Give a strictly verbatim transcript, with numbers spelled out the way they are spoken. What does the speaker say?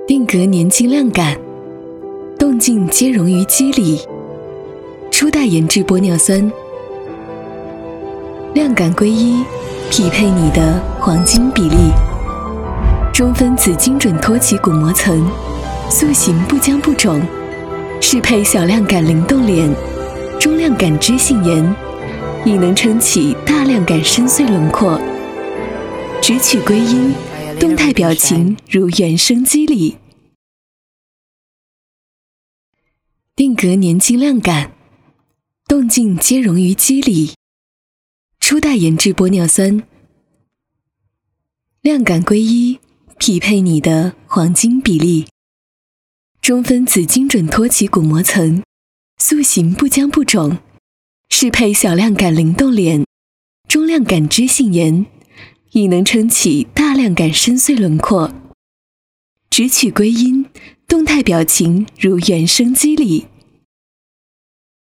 定格年轻亮感，动静皆融于肌理。初代研制玻尿酸，亮感归一，匹配你的黄金比例。中分子精准托起骨膜层，塑形不僵不肿，适配小亮感灵动脸、中亮感知性颜，亦能撑起大亮感深邃轮廓。直取归因，动态表情如原声肌理。定格年轻亮感，动静皆融于肌理。初代研制玻尿酸，亮感归一，匹配你的黄金比例。中分子精准托起骨膜层，塑形不僵不肿，适配小亮感灵动脸、中亮感知性颜，亦能撑起大亮感深邃轮廓。直取归因，动态表情如原声肌理。